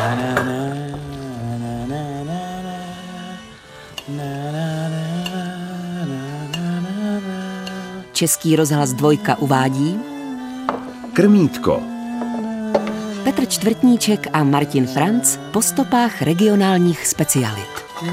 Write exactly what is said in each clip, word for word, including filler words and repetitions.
Český rozhlas Dvojka uvádí Krmítko. Petr Čtvrtníček a Martin Franc po stopách regionálních specialit.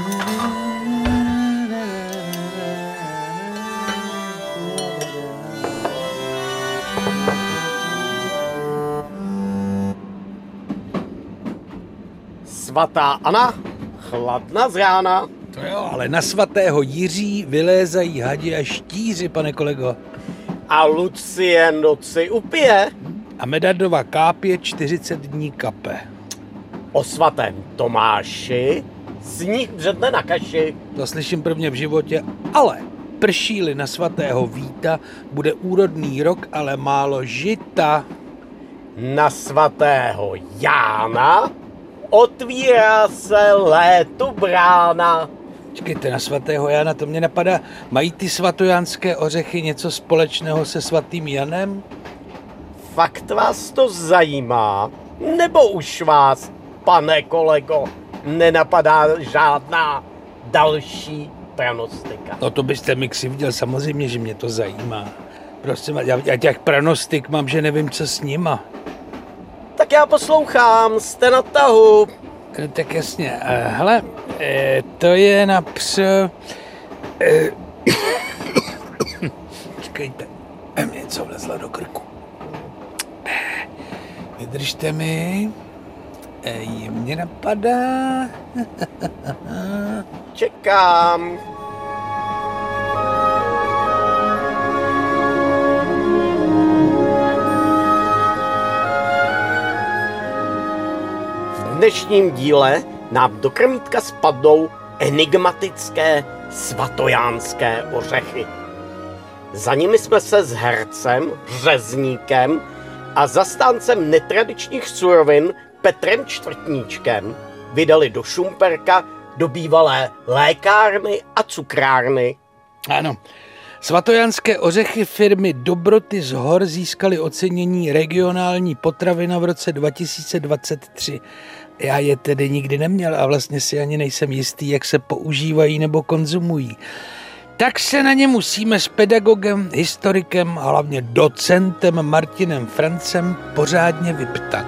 Svatá Anna, chladna z rána. To jo, ale na svatého Jiří vylézají hadi a štíři, pane kolego. A Lucie noci upije. A Medardova kápě čtyřicet dní kape. O svatém Tomáši sníh dřetne na kaši. To slyším prvně v životě, ale prší-li na svatého Víta, bude úrodný rok, ale málo žita. Na svatého Jána otvírá se létu brána. Čekejte, na svatého Jana, to mě napadá, mají ty svatojánské ořechy něco společného se svatým Janem? Fakt vás to zajímá? Nebo už vás, pane kolego, nenapadá žádná další pranostika? No to byste mi křivděl, samozřejmě, že mě to zajímá. Prostě já, já těch pranostik mám, že nevím, co s nima. Tak já poslouchám, jste na tahu. E, tak jasně, e, hele, e, to je např... E, čekejte, mě něco vlezlo do krku. E, vydržte mi, e, mě napadá... Čekám. V dnešním díle nám do krmítka spadnou enigmatické svatojánské ořechy. Za nimi jsme se s hercem, řezníkem a zastáncem netradičních surovin Petrem Čtvrtníčkem vydali do Šumperka, do bývalé lékárny a cukrárny. Ano, svatojánské ořechy firmy Dobroty z Hor získaly ocenění regionální potravina v roce dva tisíce dvacet tři. Já je tedy nikdy neměl a vlastně si ani nejsem jistý, jak se používají nebo konzumují. Tak se na ně musíme s pedagogem, historikem a hlavně docentem Martinem Francem pořádně vyptat.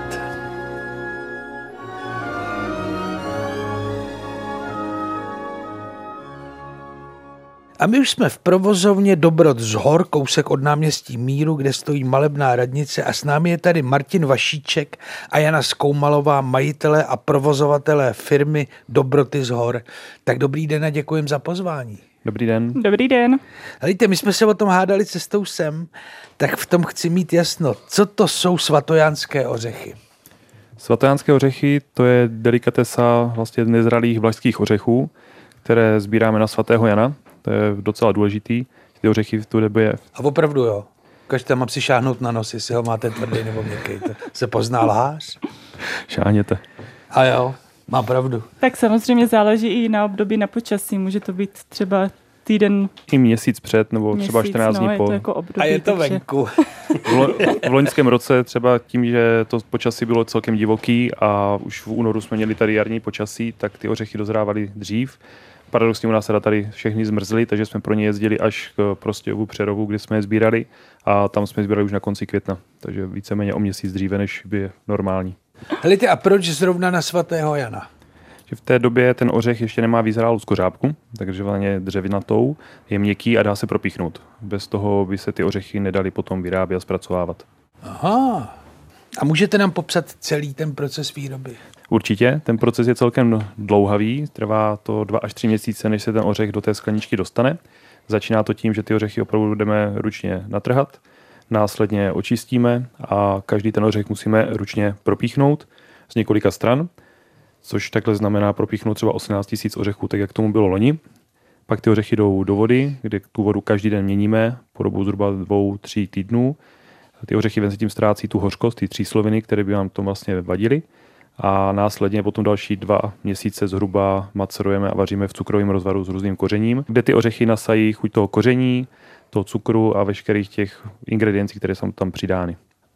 A my už jsme v provozovně Dobrot z Hor, kousek od náměstí Míru, kde stojí malebná radnice a s námi je tady Martin Vašíček a Jana Skoumalová, majitelé a provozovatelé firmy Dobroty z Hor. Tak dobrý den a děkujem za pozvání. Dobrý den. Dobrý den. Helejte, my jsme se o tom hádali cestou sem, tak v tom chci mít jasno. Co to jsou svatojánské ořechy? Svatojánské ořechy, to je delikatesa vlastně nezralých vlašských ořechů, které sbíráme na svatého Jana. To je docela důležitý. Ty ořechy v tu době... A opravdu jo. Každý mám si šáhnout na nos, jestli ho máte tvrdý nebo měkký. To se pozná lhář. Šáhněte. A jo, má pravdu. Tak samozřejmě záleží i na období, na počasí. Může to být třeba týden... I měsíc před, nebo měsíc, třeba čtrnáct no, dní po. Je to jako období, a je to takže... venku. V, lo, v loňském roce třeba tím, že to počasí bylo celkem divoký a už v únoru jsme měli tady jarní počasí, tak ty ořechy dozrávaly dřív. Paradoxně u nás teda tady všechny zmrzly, takže jsme pro ně jezdili až k Prostějovu Přerovu, kde jsme je sbírali a tam jsme je sbírali už na konci května, takže víceméně o měsíc dříve, než by je normální. Helejte, a proč zrovna na svatého Jana? Že v té době ten ořech ještě nemá vyzrálou skořápku, takže je dřevinatou, je měkký a dá se propíchnout. Bez toho by se ty ořechy nedaly potom vyrábět a zpracovávat. Aha. A můžete nám popsat celý ten proces výroby? Určitě, ten proces je celkem dlouhavý, trvá to dva až tři měsíce, než se ten ořech do té skleničky dostane. Začíná to tím, že ty ořechy opravdu budeme ručně natrhat, následně očistíme a každý ten ořech musíme ručně propíchnout z několika stran, což takhle znamená propíchnout třeba osmnáct tisíc ořechů, tak jak tomu bylo loni. Pak ty ořechy jdou do vody, kde tu vodu každý den měníme po dobu zhruba dvou, tří týdnů. Ty ořechy ven se tím ztrácí tu hořkost, ty třísloviny, které by vám to vlastně vadily. A následně potom další dva měsíce zhruba macerujeme a vaříme v cukrovém rozvaru s různým kořením, kde ty ořechy nasají chuť toho koření, toho cukru a veškerých těch ingrediencí, které jsou tam přidány.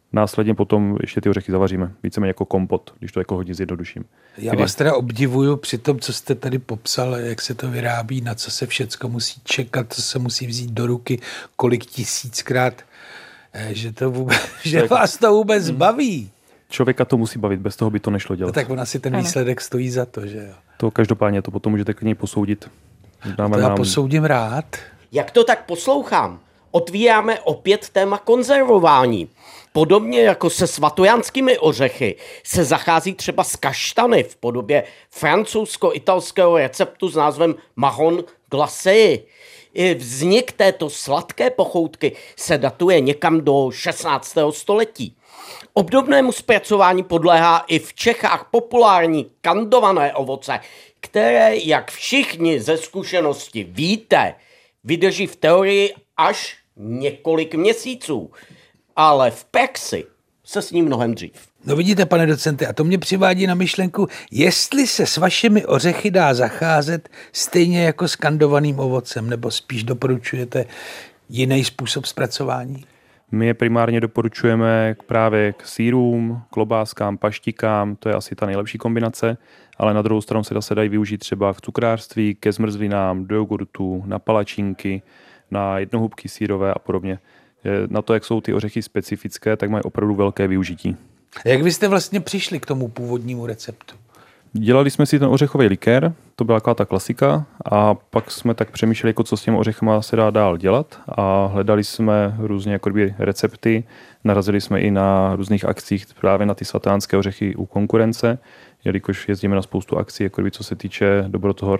Následně potom ještě ty ořechy zavaříme. Víceméně jako kompot, když to jako hodně zjednoduším. Já Kdy... vás teda obdivuju při tom, co jste tady popsal, jak se to vyrábí, na co se všecko musí čekat, co se musí vzít do ruky, kolik tisíckrát, že, to vůbec, že vás to vůbec baví. Člověka to musí bavit, bez toho by to nešlo dělat. No tak on asi ten výsledek stojí za to, že jo. To každopádně to potom můžete klidně posoudit. Dáme to já nám... posoudím rád. Jak to tak poslouchám? Otvíráme opět téma konzervování. Podobně jako se svatojanskými ořechy se zachází třeba s kaštany v podobě francouzsko-italského receptu s názvem marron glacé. Vznik této sladké pochoutky se datuje někam do šestnáctého století. Obdobnému zpracování podléhá i v Čechách populární kandované ovoce, které, jak všichni ze zkušenosti víte, vydrží v teorii až několik měsíců, ale v praxi se s ním mnohem dřív. No vidíte, pane docente, a to mě přivádí na myšlenku, jestli se s vašimi ořechy dá zacházet stejně jako s kandovaným ovocem, nebo spíš doporučujete jiný způsob zpracování? My je primárně doporučujeme právě k sýrům, klobáskám, paštikám, to je asi ta nejlepší kombinace, ale na druhou stranu se zase dají využít třeba v cukrářství, ke zmrzlinám, do jogurtu, na palačinky, na jednohubky sýrové a podobně. Na to, jak jsou ty ořechy specifické, tak mají opravdu velké využití. A jak vy jste vlastně přišli k tomu původnímu receptu? Dělali jsme si ten ořechový likér, to byla taková ta klasika, a pak jsme tak přemýšleli, jako co s těmi ořechama se dá dál dělat a hledali jsme různě jako recepty, narazili jsme i na různých akcích právě na ty svatánské ořechy u konkurence, jelikož jezdíme na spoustu akcí, jako co se týče Dobrotohor,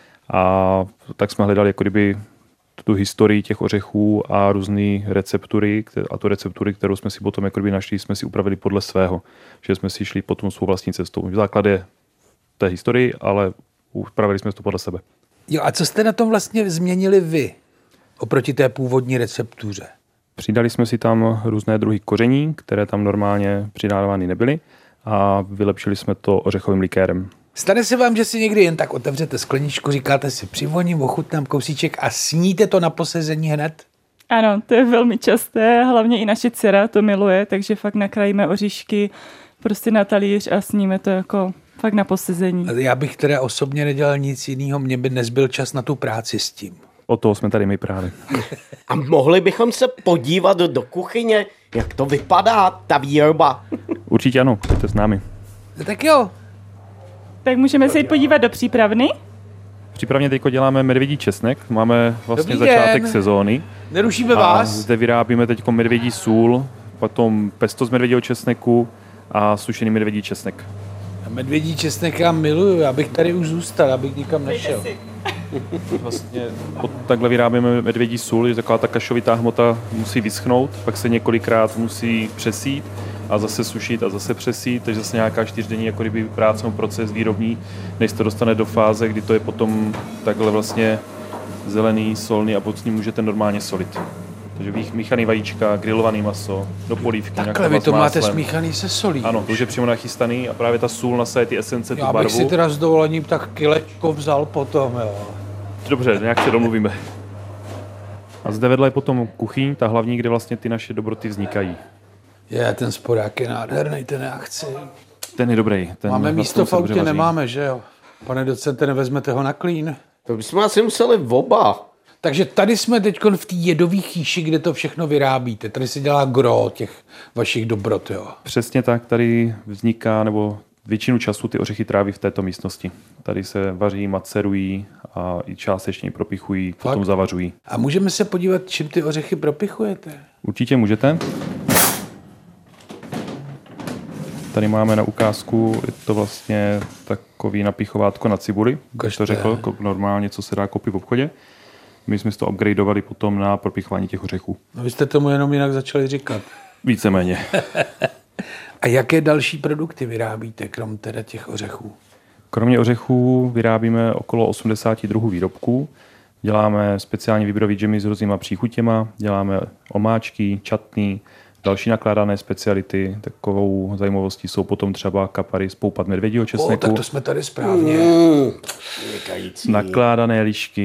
a tak jsme hledali jako kdyby tu historii těch ořechů a různé receptury, a tu receptury, kterou jsme si potom jako našli, jsme si upravili podle svého, že jsme si šli potom svou vlastní cestou. V základě té historii, ale upravili jsme to podle sebe. Jo, a co jste na tom vlastně změnili vy oproti té původní receptuře? Přidali jsme si tam různé druhy koření, které tam normálně přidávány nebyly, a vylepšili jsme to ořechovým likérem. Stane se vám, že si někdy jen tak otevřete skleničku, říkáte si přivoním, ochutnám kousíček a sníte to na posezení hned? Ano, to je velmi časté, hlavně i naše dcera to miluje, takže fakt nakrájíme oříšky prostě na talíř a sníme to jako fakt na posezení. Já bych teda osobně nedělal nic jiného, mě by nezbyl čas na tu práci s tím. O toho jsme tady my právě. A mohli bychom se podívat do kuchyně, jak to vypadá, ta výroba? Určitě ano, jste s námi. Tak jo. Tak můžeme se jít podívat do přípravny? Přípravně teď děláme medvědí česnek, máme vlastně Dobrý začátek den. sezóny. Nerušíme a vás. Zde vyrábíme teď medvědí sůl, potom pesto z medvědího česneku a sušený medvědí česnek. Medvědí česnek já miluju, já bych tady už zůstal, abych nikam nešel. Vlastně takhle vyrábíme medvědí sůl, že taková ta kašovitá hmota musí vyschnout, pak se několikrát musí přesít a zase sušit a zase přesít, takže zase nějaká čtyřdenní jako kdyby práce, proces výrobní, než se to dostane do fáze, kdy to je potom takhle vlastně zelený, solný a pod s ním můžete normálně solit. Takže míchaný vajíčka, grilovaný maso, do polívky. Takhle vy to máte smíchaný se solí. Ano, to už je přímo nachystaný a právě ta sůl nasaje ty esence, tu barvu. Já bych si teda s dovolením tak kilečko vzal potom, jo. Dobře, nějak se domluvíme. A zde vedle je potom kuchyň, ta hlavní, kde vlastně ty naše dobroty vznikají. Je, ten spodák je nádherný, ten já chci. Ten je dobrý. Ten máme místo v autě, nemáme, že jo? Pane docente, nevezmete ho na klín? To bychom asi museli oba. Takže tady jsme teď v té jedové chýši, kde to všechno vyrábíte. Tady se dělá gro těch vašich dobrot, jo? Přesně tak, tady vzniká, nebo většinu času ty ořechy tráví v této místnosti. Tady se vaří, macerují a i částečně propichují, Fakt? potom zavařují. A můžeme se podívat, čím ty ořechy propichujete? Určitě můžete. Tady máme na ukázku, je to vlastně takový napichovátko na cibuli, když to řekl, normálně, co se dá koupit v obchodě. My jsme to upgradeovali potom na propichování těch ořechů. No vy jste tomu jenom jinak začali říkat. Víceméně. A jaké další produkty vyrábíte, krom teda těch ořechů? Kromě ořechů vyrábíme okolo osmdesát druhů výrobků. Děláme speciální výběrový džemy s různýma příchutěma, děláme omáčky, čatny, další nakládané speciality. Takovou zajímavostí jsou potom třeba kapary z poupat medvědího česneku. O, tak to jsme tady správně. Mm, nakládané lišky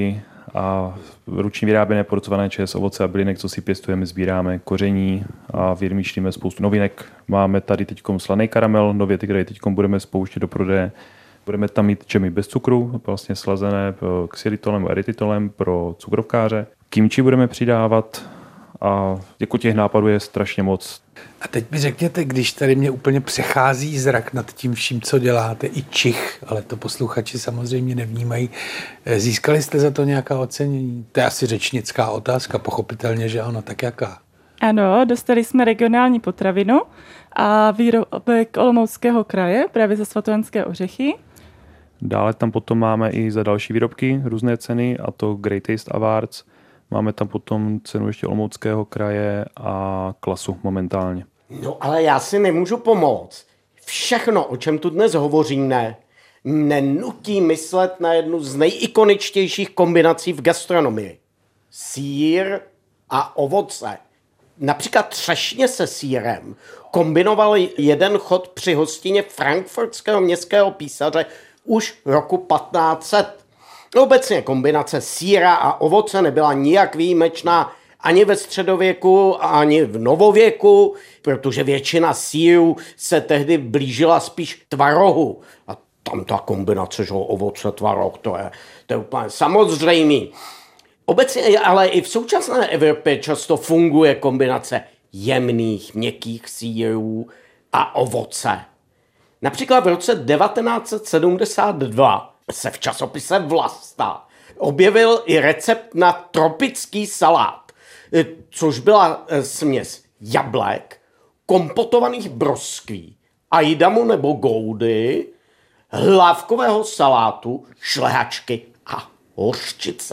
a ručně vyráběné porcované čaje z ovoce a bylinek, co si pěstujeme, sbíráme koření a vymýšlíme spoustu novinek. Máme tady teď slaný karamel, nově ty, které teď budeme spouštět do prodeje. Budeme tam mít džemy bez cukru, vlastně slazené xylitolem a erytritolem pro cukrovkáře. Kimchi budeme přidávat a jako těch nápadů je strašně moc. A teď mi řekněte, když tady mě úplně přechází zrak nad tím vším, co děláte, i čich, ale to posluchači samozřejmě nevnímají. Získali jste za to nějaká ocenění? To je asi řečnická otázka, pochopitelně, že ano, tak jaká? Ano, dostali jsme regionální potravinu a výrobek Olomouckého kraje právě za svatojanské ořechy. Dále tam potom máme i za další výrobky různé ceny, a to Great Taste Awards. Máme tam potom cenu ještě Olomouckého kraje a Klasu momentálně. No ale já si nemůžu pomoct. Všechno, o čem tu dnes hovoříme, nenutí myslet na jednu z nejikoničtějších kombinací v gastronomii. Sýr a ovoce. Například třešně se sýrem kombinoval jeden chod při hostině frankfurtského městského písaře už roku patnáct set. Obecně kombinace sýra a ovoce nebyla nijak výjimečná ani ve středověku, ani v novověku, protože většina sýrů se tehdy blížila spíš tvarohu. A tam ta kombinace, že ovoce, tvaroh, to je, to je úplně samozřejmý. Obecně ale i v současné Evropě často funguje kombinace jemných, měkkých sýrů a ovoce. Například v roce devatenáct set sedmdesát dva se v časopise Vlasta objevil i recept na tropický salát, což byla směs jablek, kompotovaných broskví, ajdamu nebo goudy, hlávkového salátu, šlehačky a hořčice.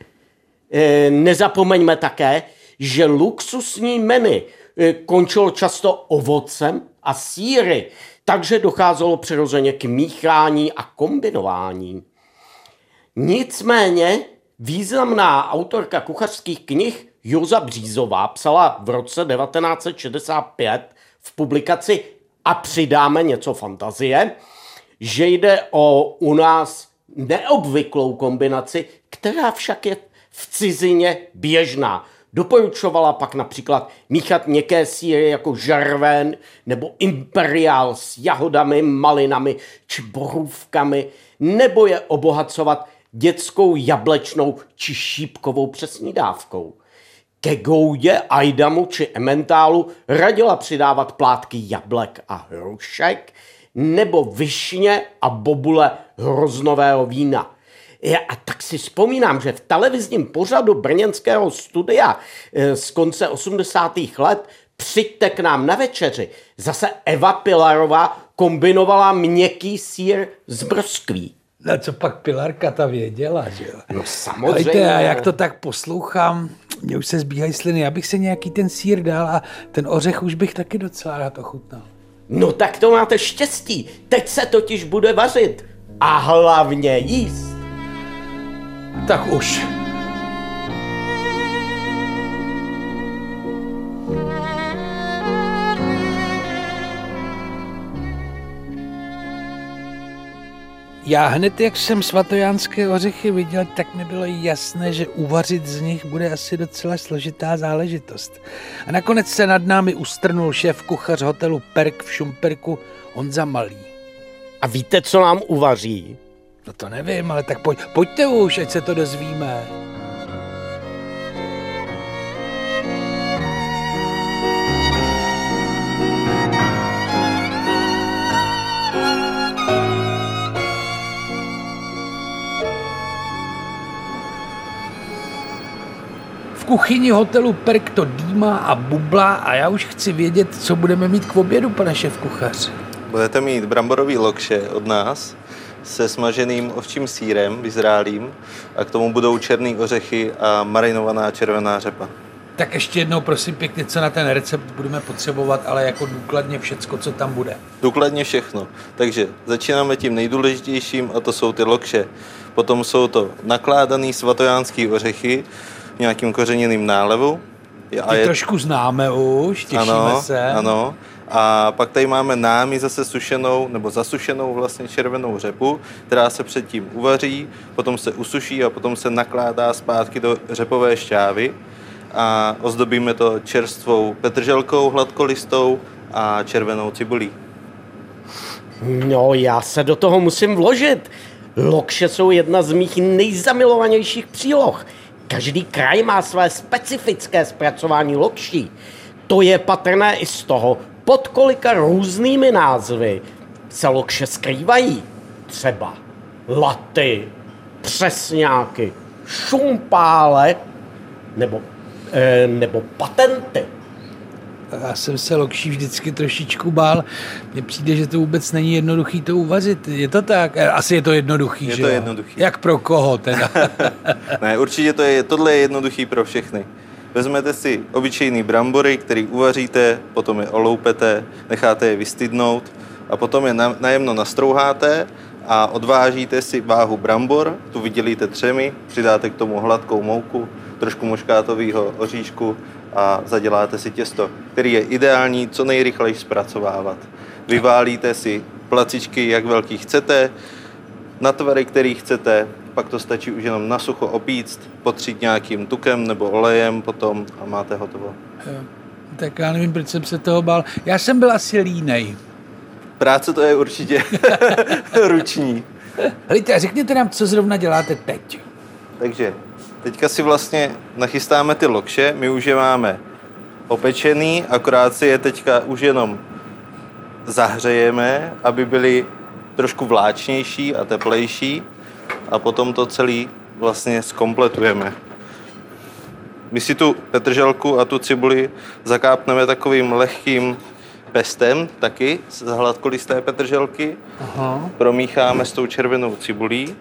Nezapomeňme také, že luxusní menu končilo často ovocem a sýry, takže docházelo přirozeně k míchání a kombinování. Nicméně významná autorka kuchařských knih Joza Břízová psala v roce devatenáct set šedesát pět v publikaci A přidáme něco fantazie, že jde o u nás neobvyklou kombinaci, která však je v cizině běžná. Doporučovala pak například míchat měkké sýry jako žarven nebo imperiál s jahodami, malinami či borůvkami, nebo je obohacovat dětskou jablečnou či šípkovou přesnídávkou. Ke goudě, ajdamu či ementálu radila přidávat plátky jablek a hrušek nebo višně a bobule hroznového vína. A tak si vzpomínám, že v televizním pořadu brněnského studia z konce osmdesátých let Přijďte k nám na večeři zase Eva Pilarová kombinovala měkký sýr s broskví. No co pak Pilarka ta věděla, že jo? No samozřejmě. Hejte, a jak to tak poslouchám, mě už se zbíhají sliny, já bych se nějaký ten sýr dal a ten ořech už bych taky docela rád ochutnal. No tak to máte štěstí, teď se totiž bude vařit a hlavně jíst. Tak už. Já hned, jak jsem svatojánské ořechy viděl, tak mi bylo jasné, že uvařit z nich bude asi docela složitá záležitost. A nakonec se nad námi ustrnul šéf kuchař hotelu Perk v Šumperku Honza Malý. A víte, co nám uvaří? No to nevím, ale tak pojď, pojďte už, ať se to dozvíme. V kuchyni hotelu Perk to dýmá a bublá a já už chci vědět, co budeme mít k obědu, pane šéfkuchař. Budete mít bramborový lokše od nás se smaženým ovčím sýrem vyzrálým a k tomu budou černý ořechy a marinovaná červená řepa. Tak ještě jednou prosím pěkně, co na ten recept budeme potřebovat, ale jako důkladně všecko, co tam bude. Důkladně všechno. Takže začínáme tím nejdůležitějším a to jsou ty lokše. Potom jsou to nakládaný svatojánský ořechy v nějakým kořeněným nálevu. A je... trošku známe už, těšíme ano, se. Ano, A pak tady máme námi zase sušenou nebo zasušenou vlastně červenou řepu, která se předtím uvaří, potom se usuší a potom se nakládá zpátky do řepové šťávy a ozdobíme to čerstvou petrželkou hladkolistou a červenou cibulí. No, já se do toho musím vložit. Lokše jsou jedna z mých nejzamilovanějších příloh. Každý kraj má své specifické zpracování lokší. To je patrné i z toho, pod kolika různými názvy se lokše skrývají. Třeba laty, přesňáky, šumpále nebo, e, nebo patenty. Já jsem se lokší vždycky trošičku bál. Mně přijde, že to vůbec není jednoduchý to uvařit. Je to tak? Asi je to jednoduchý, je že to jo? jednoduchý. Jak pro koho teda? Ne, určitě to je, tohle je jednoduchý pro všechny. Vezmete si obyčejný brambory, který uvaříte, potom je oloupete, necháte je vystydnout a potom je najemno nastrouháte a odvážíte si váhu brambor, tu vydělíte třemi, přidáte k tomu hladkou mouku, trošku moškátového oříšku a zaděláte si těsto, který je ideální co nejrychleji zpracovávat. Vyválíte si placičky, jak velký chcete, na tvary, který chcete, pak to stačí už jenom na sucho opíct, potřít nějakým tukem nebo olejem potom a máte hotovo. Jo. Tak já nevím, proč jsem se toho bál. Já jsem byl asi línej. Práce to je určitě ruční. Helejte, řekněte nám, co zrovna děláte teď. Takže teďka si vlastně nachystáme ty lokše, my už je máme opečený, akorát si je teďka už jenom zahřejeme, aby byly trošku vláčnější a teplejší a potom to celý vlastně zkompletujeme. My si tu petrželku a tu cibuli zakápneme takovým lehkým pestem taky z hladkolisté petrželky. Aha. Promícháme s tou červenou cibulí,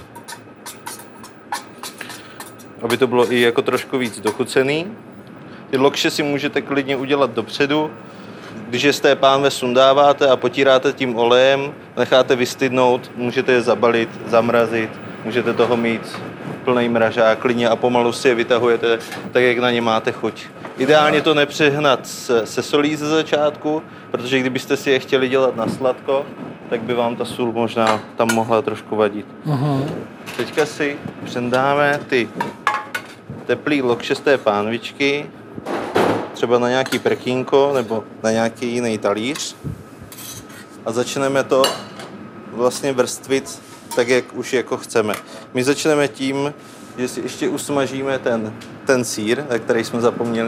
aby to bylo i jako trošku víc dochucený. Ty lokše si můžete klidně udělat dopředu. Když je z té pánve sundáváte a potíráte tím olejem, necháte vystydnout, můžete je zabalit, zamrazit, můžete toho mít plný mražák klidně a pomalu si je vytahujete tak, jak na ně máte chuť. Ideálně to nepřehnat se solí ze začátku, protože kdybyste si je chtěli dělat na sladko, tak by vám ta sůl možná tam mohla trošku vadit. Uh-huh. Teďka si přendáme ty teplý lokše z té pánvičky, třeba na nějaký prkínko nebo na nějaký jiný talíř a začneme to vlastně vrstvit tak, jak už jako chceme. My začneme tím, že si ještě usmažíme ten, ten sýr, na který jsme zapomněli.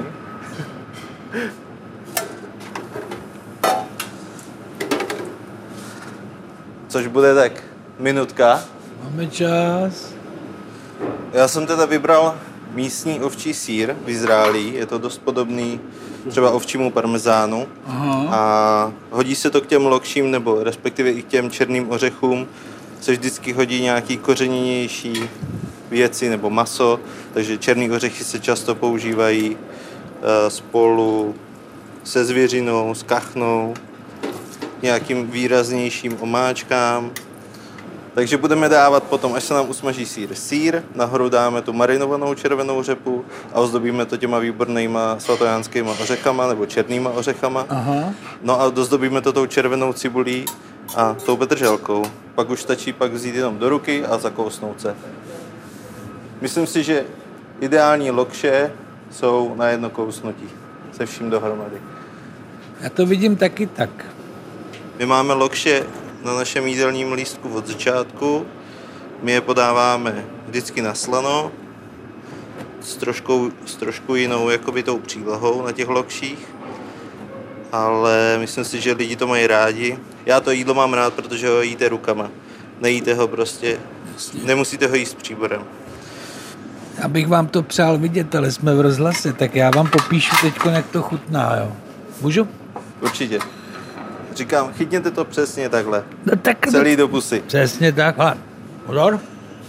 Což bude tak minutka. Máme čas. Já jsem teda vybral místní ovčí sýr v Izraeli, je to dost podobný třeba ovčímu parmezánu. Aha. A hodí se to k těm lokším nebo respektive i k těm černým ořechům, se vždycky hodí nějaký kořenější věci nebo maso, takže černý ořechy se často používají uh, spolu se zvěřinou, s kachnou, nějakým výraznějším omáčkám. Takže budeme dávat potom, až se nám usmaží sýr, sýr, nahoru dáme tu marinovanou červenou řepu a ozdobíme to těma výbornýma svatojánskýma ořechama nebo černýma ořechama. Aha. No a dozdobíme to tou červenou cibulí a tou petrželkou. Pak už stačí pak vzít jenom do ruky a zakousnout se. Myslím si, že ideální lokše jsou na jedno kousnutí se vším dohromady. Já to vidím taky tak. My máme lokše na našem jídelním lístku od začátku. My je podáváme vždycky na slano s trošku, s trošku jinou jakoby tou přílohou na těch lokších. Ale myslím si, že lidi to mají rádi. Já to jídlo mám rád, protože ho jíte rukama. Nejíte ho prostě, nemusíte ho jíst s příborem. Abych vám to přál vidět, ale jsme v rozhlase, tak já vám popíšu teď, jak to chutná, jo. Můžu? Určitě. Říkám, chytněte to přesně takhle. No tak, celý do pusy. Přesně takhle. Pozor.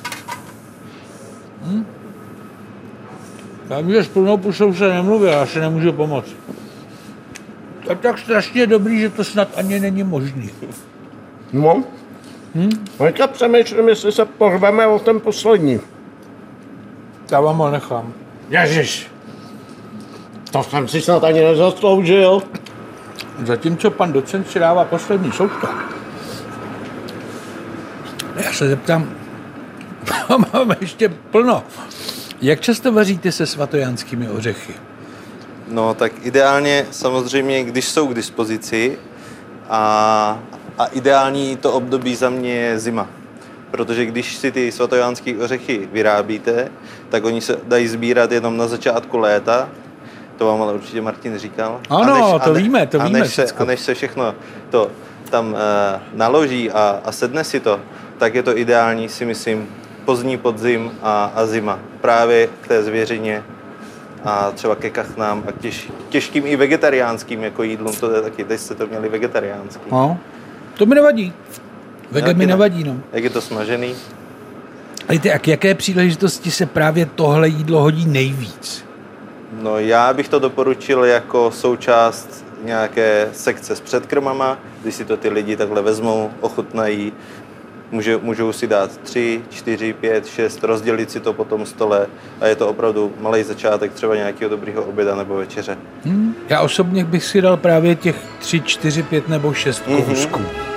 Hm? Já vím, že s plnou pusou se nemluví, já si nemůžu pomoct. To je tak strašně dobrý, že to snad ani není možný. No. Hm? Teďka přemýšlím, jestli se porveme o ten poslední. Já vám ho nechám. Ježiš. To jsem si snad ani nezasloužil. Zatímco pan docent si dává poslední soudka, já se zeptám, máme ještě plno. Jak často vaříte se svatojanskými ořechy? No tak ideálně samozřejmě, když jsou k dispozici a, a ideální to období za mě je zima. Protože když si ty svatojánské ořechy vyrábíte, tak oni se dají sbírat jenom na začátku léta. To vám ale určitě Martin říkal. Ano, a než, to a ne, víme, to a víme než se, a než se všechno to tam uh, naloží a, a sedne si to, tak je to ideální, si myslím, pozdní podzim a, a zima. Právě k té zvěřině a třeba ke kachnám a k těž, těžkým i vegetariánským jako jídlům. To je taky, teď jste to měli vegetariánský. No, to mi nevadí. Vege mi nevadí, no. Jak je to smažený? A k jaké příležitosti se právě tohle jídlo hodí nejvíc? No já bych to doporučil jako součást nějaké sekce s předkrmama, když si to ty lidi takhle vezmou, ochutnají, můžou, můžou si dát tři, čtyři, pět, šest, rozdělit si to po tom stole a je to opravdu malý začátek třeba nějakého dobrýho oběda nebo večeře. Hmm. Já osobně bych si dal právě těch tři, čtyři, pět nebo šest kousků. Mm-hmm.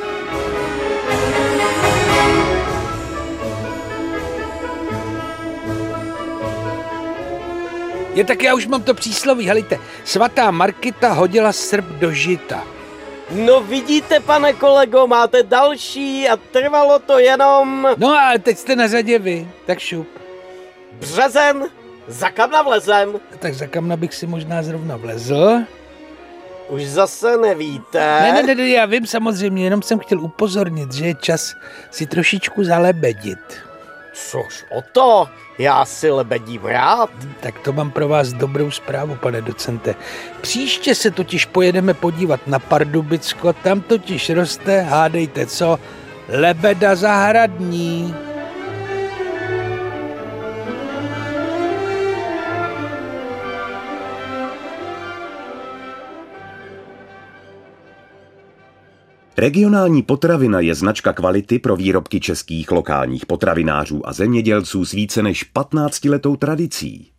Je tak, já už mám to přísloví, helejte, svatá Markita hodila srp do žita. No vidíte, pane kolego, máte další a trvalo to jenom... No ale teď jste na řadě vy, tak šup. Březen, za kamna vlezem. Tak za kamna bych si možná zrovna vlezl. Už zase nevíte. Ne, ne, ne, já vím samozřejmě, jenom jsem chtěl upozornit, že je čas si trošičku zalebedit. Což o to, já si lebedím rád. Tak to mám pro vás dobrou zprávu, pane docente. Příště se totiž pojedeme podívat na Pardubicko, tam totiž roste, hádejte co, lebeda zahradní. Regionální potravina je značka kvality pro výrobky českých lokálních potravinářů a zemědělců s více než patnáctiletou tradicí.